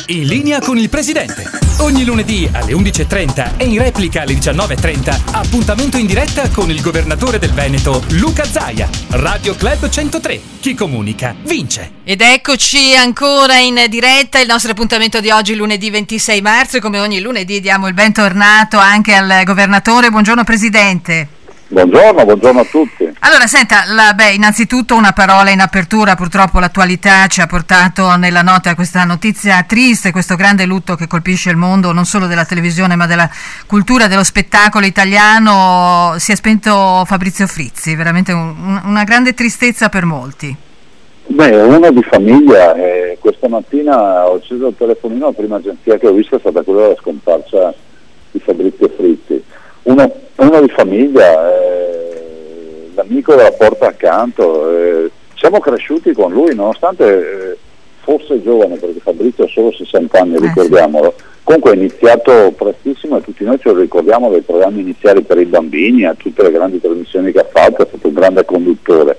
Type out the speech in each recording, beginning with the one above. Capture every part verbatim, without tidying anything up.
In linea con il presidente. Ogni lunedì alle undici e trenta e in replica alle diciannove e trenta. Appuntamento in diretta con il governatore del Veneto, Luca Zaia. Radio Club centotré. Chi comunica vince. Ed eccoci ancora in diretta. Il nostro appuntamento di oggi, lunedì ventisei marzo, e come ogni lunedì diamo il bentornato anche al governatore. Buongiorno presidente. Buongiorno, buongiorno a tutti. Allora, senta, la, beh, innanzitutto una parola in apertura. Purtroppo l'attualità ci ha portato nella notte a questa notizia triste, questo grande lutto che colpisce il mondo, non solo della televisione ma della cultura, dello spettacolo italiano. Si è spento Fabrizio Frizzi, veramente un, una grande tristezza per molti. Beh, uno di famiglia, eh, questa mattina ho acceso il telefonino, la prima agenzia che ho visto è stata quella della scomparsa di Fabrizio Frizzi. Uno, uno di famiglia, eh, l'amico della porta accanto, eh, siamo cresciuti con lui nonostante eh, fosse giovane, perché Fabrizio ha solo sessanta anni, ricordiamolo. Comunque è iniziato prestissimo e tutti noi ce lo ricordiamo dai programmi iniziali per i bambini, a tutte le grandi trasmissioni che ha fatto, è stato un grande conduttore.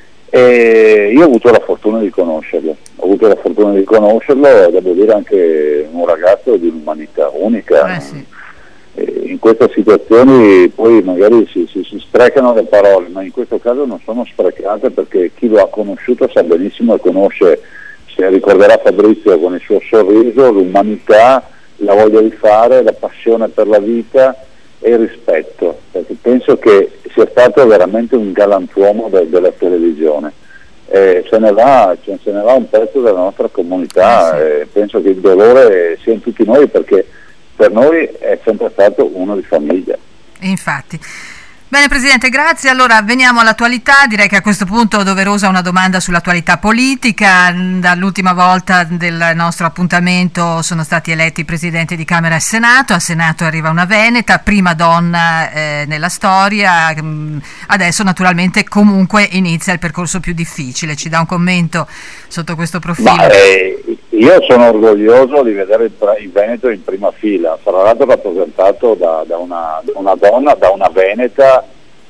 E io ho avuto la fortuna di conoscerlo, ho avuto la fortuna di conoscerlo, devo dire anche un ragazzo di un'umanità unica. Eh sì. In queste situazioni poi magari si, si, si sprecano le parole, ma in questo caso non sono sprecate, perché chi lo ha conosciuto sa benissimo e conosce, se ricorderà Fabrizio con il suo sorriso, l'umanità, la voglia di fare, la passione per la vita e il rispetto, perché penso che sia stato veramente un galantuomo de, della televisione. Eh, se, ne va, cioè, se ne va un pezzo della nostra comunità, eh sì. eh, penso che il dolore sia in tutti noi, perché per noi è sempre stato uno di famiglia. Infatti. Bene Presidente, grazie. Allora veniamo all'attualità. Direi che a questo punto è doverosa una domanda sull'attualità politica. Dall'ultima volta del nostro appuntamento sono stati eletti presidenti di Camera e Senato. Al Senato arriva una veneta, prima donna eh, nella storia. Adesso naturalmente comunque inizia il percorso più difficile. Ci dà un commento sotto questo profilo? Ma, eh, io sono orgoglioso di vedere il, il Veneto in prima fila, fra l'altro rappresentato da, da, una, da una donna, da una veneta,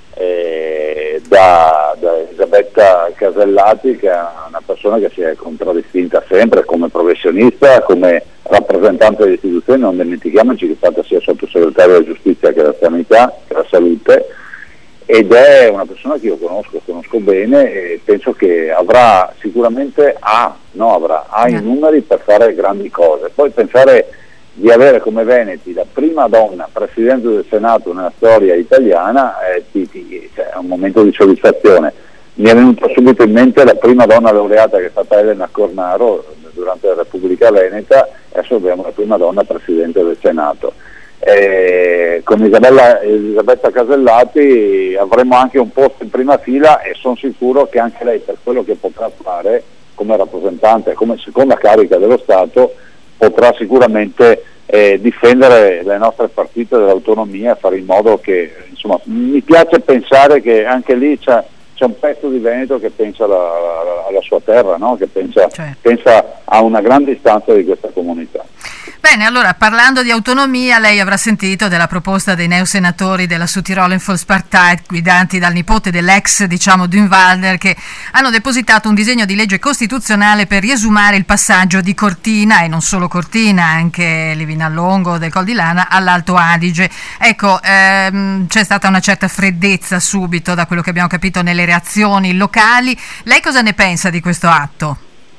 eh, da, da Elisabetta Casellati, che è una persona che si è contraddistinta sempre come professionista, come rappresentante delle istituzioni. Non dimentichiamoci che è stata sia sottosegretario della giustizia che della sanità, che della salute, ed è una persona che io conosco, conosco bene, e penso che avrà sicuramente ha, no, avrà, ha i numeri per fare grandi cose. Poi pensare di avere come Veneti la prima donna Presidente del Senato nella storia italiana eh, ti, ti, cioè, è un momento di soddisfazione. Mi è venuta subito in mente la prima donna laureata, che è stata Elena Cornaro durante la Repubblica Veneta, e adesso abbiamo la prima donna Presidente del Senato. Eh, con Isabella, Elisabetta Casellati avremo anche un posto in prima fila, e sono sicuro che anche lei, per quello che potrà fare come rappresentante, come seconda carica dello Stato, potrà sicuramente eh, difendere le nostre partite dell'autonomia, fare in modo che, insomma, mi piace pensare che anche lì c'è, c'è un pezzo di Veneto che pensa alla, alla, alla sua terra, no? Che pensa, certo. pensa a una grande istanza di questa comunità. Bene, allora parlando di autonomia, lei avrà sentito della proposta dei neosenatori della Südtiroler Volkspartei, guidati dal nipote dell'ex, diciamo, Dünwalder, che hanno depositato un disegno di legge costituzionale per riesumare il passaggio di Cortina, e non solo Cortina, anche Livinallongo del Col di Lana, all'Alto Adige. Ecco, ehm, c'è stata una certa freddezza subito, da quello che abbiamo capito, nelle reazioni locali. Lei cosa ne pensa di questo atto?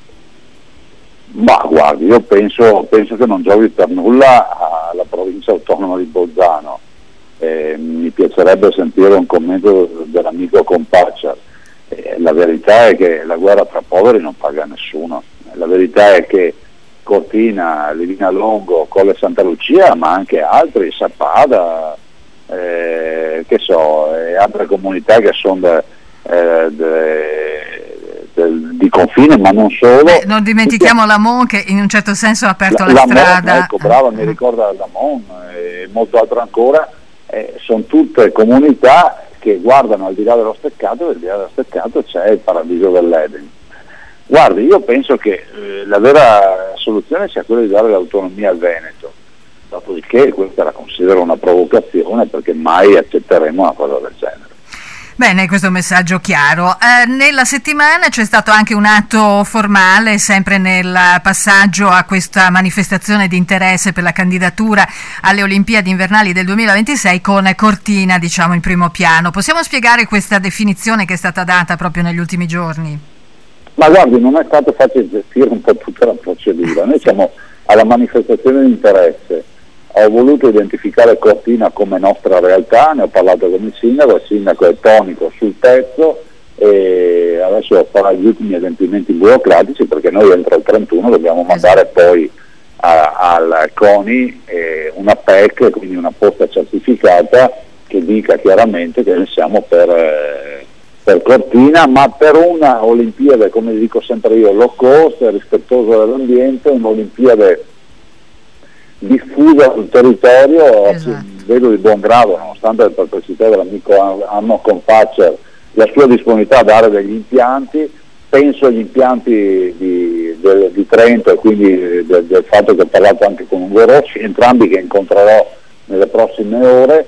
Ma guardi, io penso, penso che non giovi per nulla alla provincia autonoma di Bolzano. Eh, mi piacerebbe sentire un commento dell'amico Compaccia. Eh, la verità è che la guerra tra poveri non paga nessuno. La verità è che Cortina, Livinallongo, Colle Santa Lucia, ma anche altri, Sappada, eh, che so, e altre comunità che sono de, eh, de, di confine, ma non solo. Beh, non dimentichiamo Lamon, che in un certo senso ha aperto la, la strada. Mon, ecco, brava, mi ricorda Lamon e molto altro ancora. Eh, sono tutte comunità che guardano al di là dello steccato, e al di là dello steccato c'è il paradiso dell'Eden. Guardi, io penso che eh, la vera soluzione sia quella di dare l'autonomia al Veneto, dopodiché questa la considero una provocazione, perché mai accetteremo una cosa del genere. Bene, questo è un messaggio chiaro. Eh, nella settimana c'è stato anche un atto formale, sempre nel passaggio a questa manifestazione di interesse per la candidatura alle Olimpiadi invernali del duemilaventisei, con Cortina, diciamo, in primo piano. Possiamo spiegare questa definizione che è stata data proprio negli ultimi giorni? Ma guardi, non è stato facile gestire un po' tutta la procedura. Noi siamo alla manifestazione di interesse. Ho voluto identificare Cortina come nostra realtà, ne ho parlato con il sindaco, il sindaco è tonico sul pezzo e adesso farà gli ultimi adempimenti burocratici, perché noi entro il trentuno dobbiamo mandare poi a, al CONI eh, una P E C, quindi una posta certificata che dica chiaramente che noi siamo per, eh, per Cortina, ma per una Olimpiade, come dico sempre io, low cost, rispettosa dell'ambiente, un'Olimpiade diffusa sul territorio. Esatto. Vedo di buon grado, nonostante le perplessità dell'amico Anno Compaccer, la sua disponibilità a dare degli impianti. Penso agli impianti di, de, di Trento e quindi del, del fatto che ho parlato anche con Ugo Rossi, entrambi che incontrerò nelle prossime ore,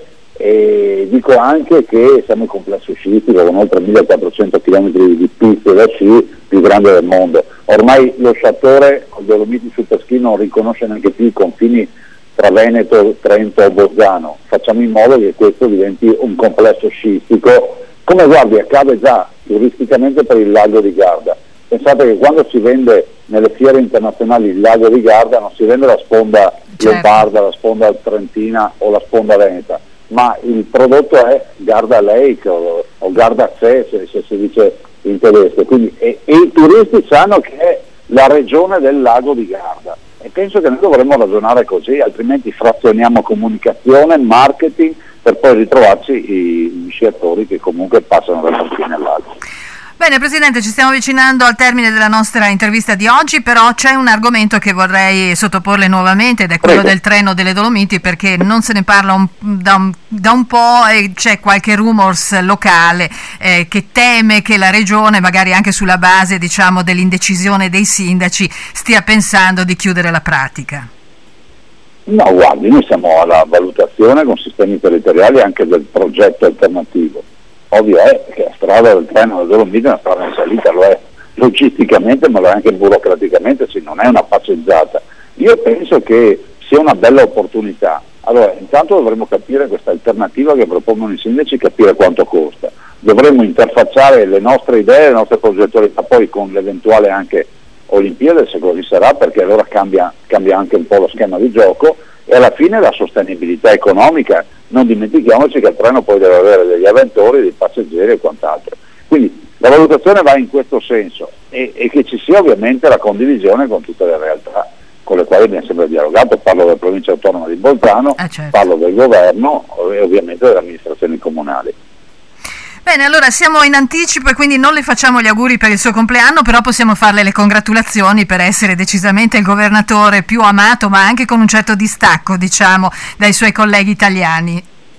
e dico anche che siamo in complesso sciistico con oltre millequattrocento chilometri di piste da sci, più grande del mondo. Ormai lo sciatore Dolomiti Superski non riconosce neanche più i confini tra Veneto, Trento e Bolzano. Facciamo in modo che questo diventi un complesso sciistico, come guardi accade già turisticamente per il lago di Garda. Pensate che quando si vende nelle fiere internazionali il lago di Garda non si vende la sponda certo. lombarda, la sponda trentina o la sponda veneta, ma il prodotto è Garda Lake o, o Garda Se, se, se si dice in tedesco, quindi, e, e i turisti sanno che è la regione del lago di Garda, e penso che noi dovremmo ragionare così, altrimenti frazioniamo comunicazione, marketing, per poi ritrovarci i, i sciatori che comunque passano dal confine all'altro. Bene Presidente, ci stiamo avvicinando al termine della nostra intervista di oggi, però c'è un argomento che vorrei sottoporle nuovamente ed è quello Prego. del treno delle Dolomiti, perché non se ne parla un, da, un, da un po' e c'è qualche rumors locale eh, che teme che la Regione, magari anche sulla base diciamo dell'indecisione dei sindaci, stia pensando di chiudere la pratica. No, guardi, noi siamo alla valutazione con sistemi territoriali anche del progetto alternativo. Ovvio è che la strada del treno delle Dolomiti è una strada in salita, lo è logisticamente ma lo è anche burocraticamente, sì, non è una passeggiata. Io penso che sia una bella opportunità. Allora, intanto dovremmo capire questa alternativa che propongono i sindaci, capire quanto costa. Dovremmo interfacciare le nostre idee, le nostre progettualità poi con l'eventuale anche Olimpiade, se così sarà, perché allora cambia, cambia anche un po' lo schema di gioco, e alla fine la sostenibilità economica. Non dimentichiamoci che il treno poi deve avere degli avventori, dei passeggeri e quant'altro. Quindi la valutazione va in questo senso e, e che ci sia ovviamente la condivisione con tutte le realtà con le quali abbiamo sempre dialogato. Parlo della provincia autonoma di Bolzano, eh certo. parlo del governo e ovviamente delle amministrazioni comunali. Bene, allora siamo in anticipo e quindi non le facciamo gli auguri per il suo compleanno, però possiamo farle le congratulazioni per essere decisamente il governatore più amato, ma anche con un certo distacco, diciamo, dai suoi colleghi italiani.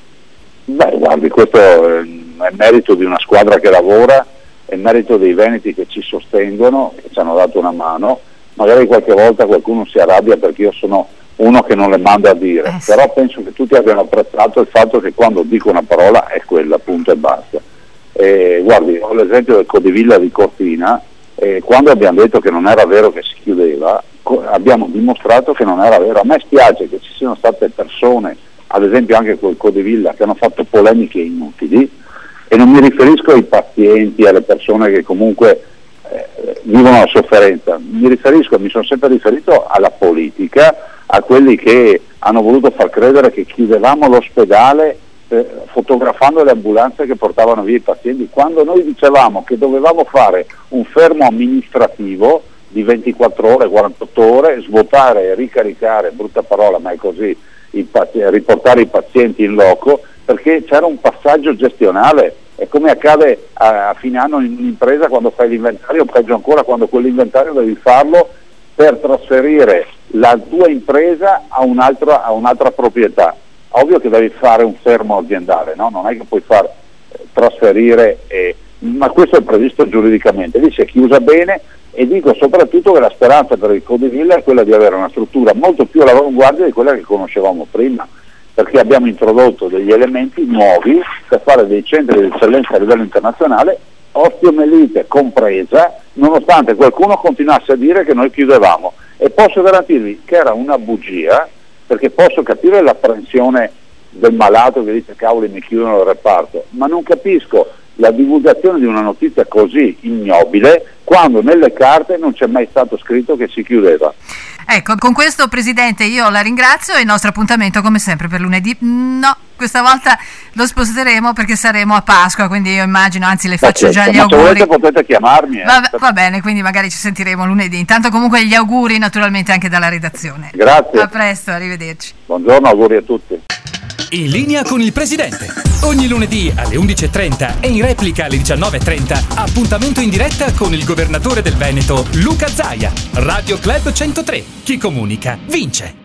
Beh, guardi, questo è merito di una squadra che lavora, è merito dei veneti che ci sostengono, che ci hanno dato una mano. Magari qualche volta qualcuno si arrabbia perché io sono uno che non le manda a dire, eh sì. però penso che tutti abbiano apprezzato il fatto che quando dico una parola è quella, punto e basta. Eh, guardi, ho l'esempio del Codivilla di Cortina, eh, quando abbiamo detto che non era vero che si chiudeva, co- abbiamo dimostrato che non era vero. A me spiace che ci siano state persone, ad esempio anche col Codivilla, che hanno fatto polemiche inutili, e non mi riferisco ai pazienti, alle persone che comunque eh, vivono la sofferenza, mi riferisco, mi sono sempre riferito alla politica, a quelli che hanno voluto far credere che chiudevamo l'ospedale eh, fotografando le ambulanze che portavano via i pazienti, quando noi dicevamo che dovevamo fare un fermo amministrativo di ventiquattro ore, quarantotto ore, svuotare e ricaricare, brutta parola ma è così, i pazienti, riportare i pazienti in loco, perché c'era un passaggio gestionale. È come accade a, a fine anno in un'impresa quando fai l'inventario, peggio ancora quando quell'inventario devi farlo per trasferire la tua impresa a un'altra, a un'altra proprietà. Ovvio che devi fare un fermo aziendale, no? Non è che puoi far eh, trasferire, eh, ma questo è previsto giuridicamente. Lì si è chiusa bene, e dico soprattutto che la speranza per il Codivilla è quella di avere una struttura molto più all'avanguardia di quella che conoscevamo prima. perché abbiamo introdotto degli elementi nuovi per fare dei centri di eccellenza a livello internazionale, Osteomielite compresa, nonostante qualcuno continuasse a dire che noi chiudevamo. E posso garantirvi che era una bugia, perché posso capire l'apprensione del malato che dice cavoli mi chiudono il reparto, ma non capisco la divulgazione di una notizia così ignobile quando nelle carte non c'è mai stato scritto che si chiudeva. Ecco, con questo Presidente io la ringrazio e il nostro appuntamento come sempre per lunedì, no, questa volta lo sposteremo perché saremo a Pasqua, quindi io immagino, anzi le faccio certo, già gli ma auguri. Se volete potete chiamarmi. Eh. Va, va bene, quindi magari ci sentiremo lunedì. Intanto comunque gli auguri naturalmente anche dalla redazione. Grazie. A presto, arrivederci. Buongiorno, auguri a tutti. In linea con il Presidente. Ogni lunedì alle undici e trenta e in replica alle diciannove e trenta, appuntamento in diretta con il governatore del Veneto, Luca Zaia. Radio Club centotré. Chi comunica, vince.